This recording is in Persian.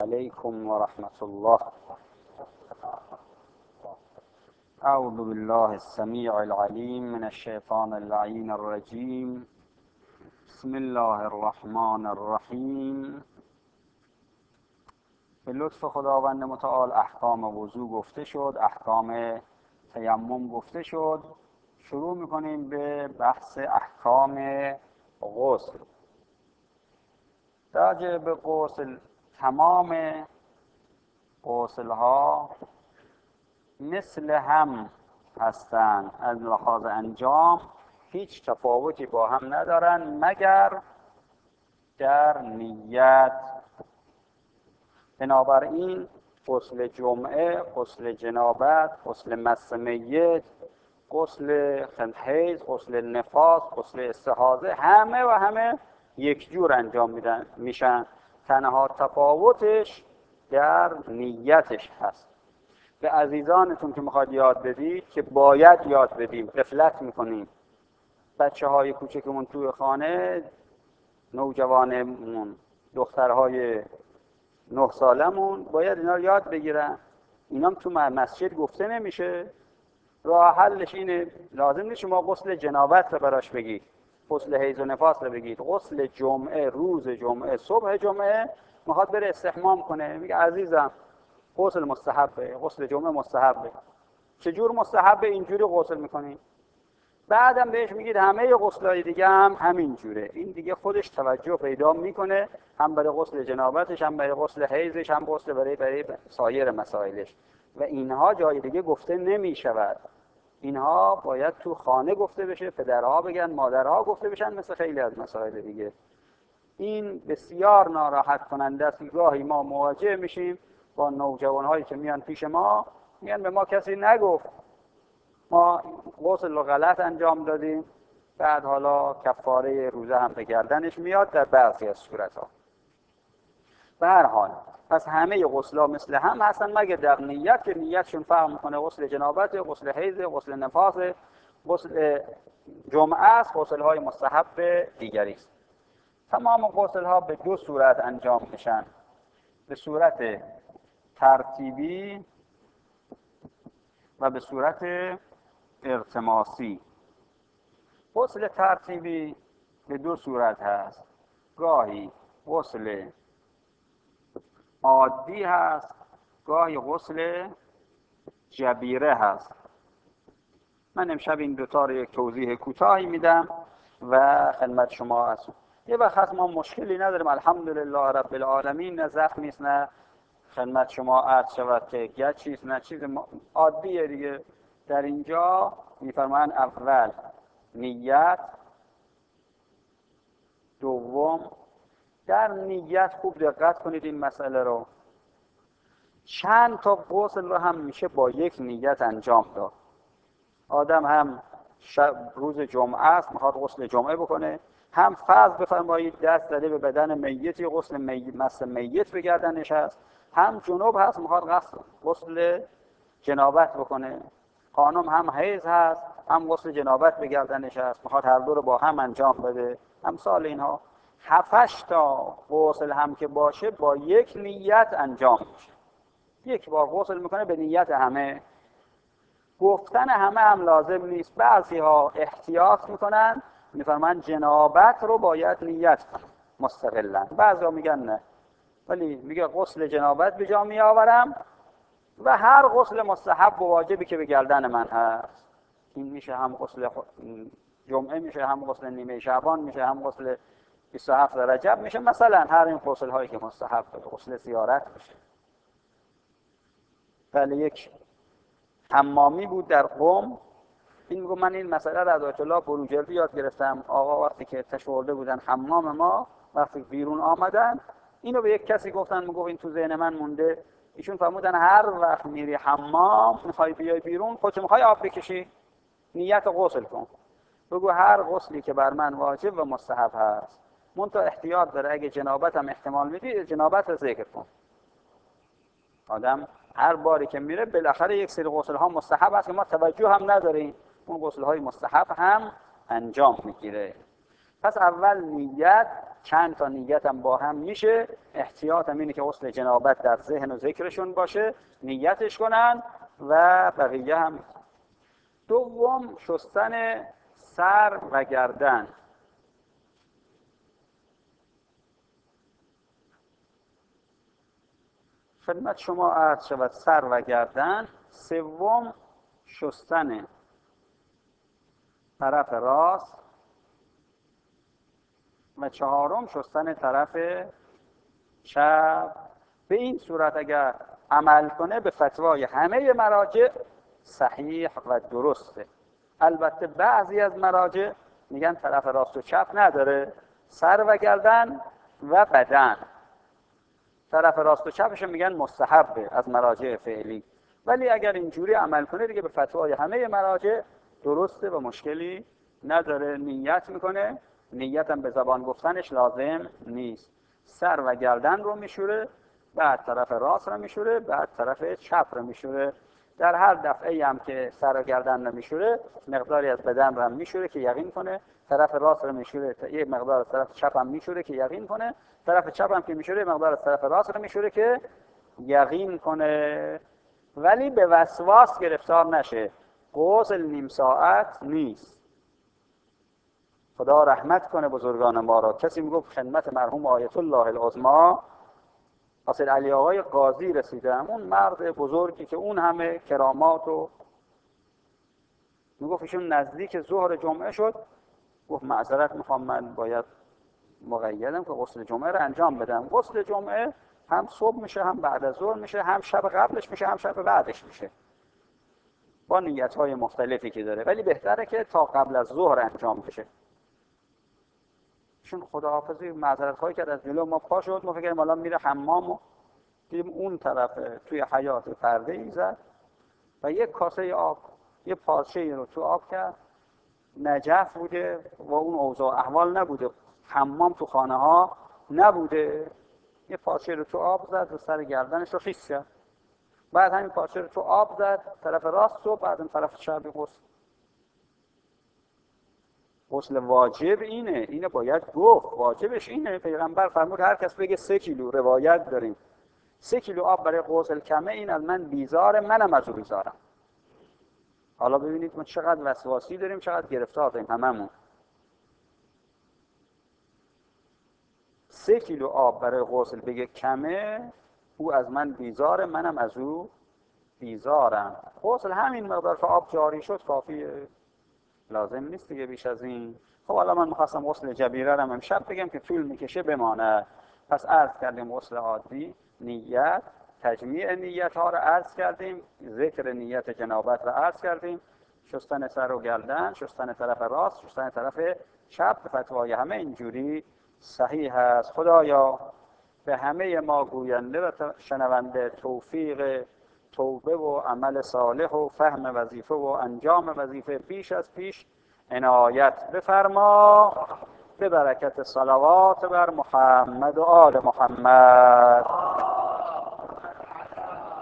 علیکم و رحمت الله. اعوذ بالله السمیع العلیم من الشیطان اللعین الرجیم. بسم الله الرحمن الرحیم. به لطف خداوند متعال احکام وضو گفته شد، احکام تیمم گفته شد. شروع میکنیم به بحث احکام غسل. راجع به غسل، تمام غسل ها مثل هم هستند، از لحاظ انجام هیچ تفاوتی با هم ندارن مگر در نیت. بنابراین غسل جمعه، غسل جنابت، غسل مس میت، غسل حیض، غسل نفاس، غسل استحاضه، همه یک جور انجام میشن. تنها تفاوتش در نیتش هست. به عزیزانتون که میخواد یاد بدید که باید یاد بدیم، غفلت میکنیم. بچه های کوچکمون توی خانه، نوجوانمون، دخترهای 9 سالمون باید اینا رو یاد بگیرن. اینام تو مسجد گفته نمیشه. راه حلش اینه، لازم نیست شما غسل جنابت رو براش بگید، غسل حیض و نفاس رو بگید. غسل جمعه، روز جمعه، صبح جمعه میخواد بره استحمام کنه، میگه عزیزم غسل مستحبه، غسل جمعه مستحبه. چجور مستحبه؟ اینجوری غسل میکنی. بعدم بهش میگید همه غسلای دیگه هم همین جوره. این دیگه خودش توجه پیدا میکنه، هم برای غسل جنابتش، هم برای غسل حیضش، هم غسل برای سایر مسائلش. و اینها جای دیگه گفته نمیشود. اینها باید تو خانه گفته بشه، پدرها بگن، مادرها گفته بشن، مثل خیلی از مسائل دیگه. این بسیار ناراحت کننده است. گاهی ما مواجه میشیم با نوجوانهایی که میان پیش ما، میگن به ما کسی نگفت، ما غسل رو غلط انجام دادیم. بعد حالا کفاره روزه هم به گردنش میاد در بعضی از صورتها. به هر حال پس همه غسل‌ها مثل هم هستن مگر در نیت که نیتشون فرق میکنه. غسل جنابت، غسل حیض، غسل نفاس، غسل جمعه است، غسل‌های مستحب دیگری است. تمام غسل‌ها به 2 صورت انجام میشن، به صورت ترتیبی و به صورت التماسی. غسل ترتیبی به 2 صورت هست. گاهی غسل عادی هست، گاهی غسل جبیره هست. من امشب این دوتا رو یک توضیح کوتاهی میدم و خدمت شما هستم. یه وقت هست ما مشکلی نداریم، الحمدلله رب العالمین، نه زخمی است، نه خدمت شما عرض شود که گچی است، نه چیز عادیه دیگه. در اینجا میفرمایند اول نیت، دوم در نیت خوب دقت کنید این مسئله رو. چند تا غسل رو هم میشه با یک نیت انجام داد. آدم هم روز جمعه است میخواد غسل جمعه بکنه، هم فرض بفرمایید دست زده به بدن میتی، غسل مس میت به گردنش هست، هم جنوب هست میخواد غسل جنابت بکنه. خانم هم حیض هست، هم غسل جنابت به گردنش هست، میخواد هر دو رو با هم انجام بده. امثال اینها 7-8 تا غسل هم که باشه با یک نیت انجام میشه. یک بار غسل میکنه به نیت همه. گفتن همه هم لازم نیست. بعضی ها احتیاط میکنن، میفرمان جنابت رو باید نیت کنم مستقلا. بعضی ها میگن نه، ولی میگه غسل جنابت به جا میآورم و هر غسل مستحب و واجبی که به گردن من هست. این میشه هم غسل جمعه، میشه هم غسل نیمه شعبان، میشه هم غسل 27 رجب، میشه مثلا هر این غسل هایی که مستحب بود. غسل زیارت میشه. ولی یک حمامی بود در قم، این میگه من این مسئله را از آیت الله بروجردی یاد گرفتم. آقا وقتی که تشورده بودن حمام ما، وقتی بیرون آمدن اینو به یک کسی گفتن، میگه این تو ذهن من مونده. ایشون فرمودن هر وقت میری حمام میخوای بیای بیرون، خودت میخوای آب بکشی، نیت غسل کن. بگو هر غسلی که بر من واجب و مستحب هست، منتها احتیاط داره اگه جنابت هم احتمال میدی جنابت رو ذکر کن. آدم هر باری که میره بالاخره یک سری غسل ها مستحب هست که ما توجه هم نداریم، اون غسل های مستحب هم انجام میگیره. پس اول نیت، چند تا نیتم با هم میشه. احتیاطم اینه که غسل جنابت در ذهن و ذکرشون باشه، نیتش کنن و بقیه هم. دوم شستن سر و گردن. خدمت شما عرض شود سر و گردن. سوم شستن طرف راست و چهارم شستن طرف چپ. به این صورت اگر عمل کنه به فتوای همه مراجع صحیح و درسته. البته بعضی از مراجع میگن طرف راست و چپ نداره، سر و گردن و بدن. طرف راست و چپش میگن مستحبه از مراجع فعلی، ولی اگر اینجوری عمل کنه دیگه به فتوای همه مراجع درسته و مشکلی نداره. نیت میکنه، نیتم به زبان گفتنش لازم نیست. سر و گردن رو میشوره، بعد طرف راست رو میشوره، بعد طرف چپ رو میشوره. در هر دفعه هم که سر و گردن رو میشوره مقداری از بدن رو هم میشوره که یقین کنه. طرف راست رو میشوره، یک مقدار از طرف چپ هم میشوره که یقین کنه. طرف چپ هم که میشوره مقدار از طرف راست رو میشوره که یقین کنه. ولی به وسواس گرفتار نشه. غسل نیم ساعت نیست. خدا رحمت کنه بزرگان ما را. کسی میگفت خدمت مرحوم آیت الله العظمی حاصل علی آقای قاضی رسیدم، اون مرد بزرگی که اون همه کرامات، و میگفت ایشون نزدیک ظهر جمعه شد، گفت معذرت میخوام من باید مقیدم که غسل جمعه رو انجام بدم. غسل جمعه هم صبح میشه، هم بعد از ظهر میشه، هم شب قبلش میشه، هم شب بعدش میشه، با نیت‌های مختلفی که داره، ولی بهتره که تا قبل از ظهر انجام بشه. چون خداحافظی معذرت خواهی کرد از جلو ما پا شد، ما فکریم الان میره حمام و دیدیم اون طرف توی حیاط پرده ای زد و یک کاسه آب، یه پارچه‌ای رو تو آب کرد. نجف بوده و اون اوضاع احوال نبوده، حمام تو خانه ها نبوده. یه پارچه رو تو آب زد و سر گردنش رو خیس کرد. بعد همین پارچه رو تو آب زد طرف راست و بعد اون طرف چپ غسل. غسل واجب اینه باید گفت، واجبش اینه. پیغمبر فرمود هر کس بگه 3 کیلو، روایت داریم 3 کیلو آب برای غسل کمه، این از من بیزاره، منم از او بیزارم. حالا ببینید ما چقدر وسواسی داریم، چقدر گرفتار داریم هممون. 3 کیلو آب برای غسل بگه کمه، او از من بیزاره، منم از او بیزارم. غسل همین مقدار که آب جاری شد کافیه، لازم نیست دیگه بیش از این. خب حالا من می‌خواستم غسل جبیره رو امشب بگم که طول میکشه بمانه. پس عرض کردیم غسل عادی، نیت، تجمیع نیت ها رو عرض کردیم، ذکر نیت جنابت رو عرض کردیم، شستن سر و گردن، شستن طرف راست، شستن طرف چپ، به فتوای همه اینجوری صحیح است. خدایا به همه ما گوینده و شنونده توفیق توبه و عمل صالح و فهم وظیفه و انجام وظیفه پیش از پیش عنایت بفرما، به برکت صلوات بر محمد و آل محمد.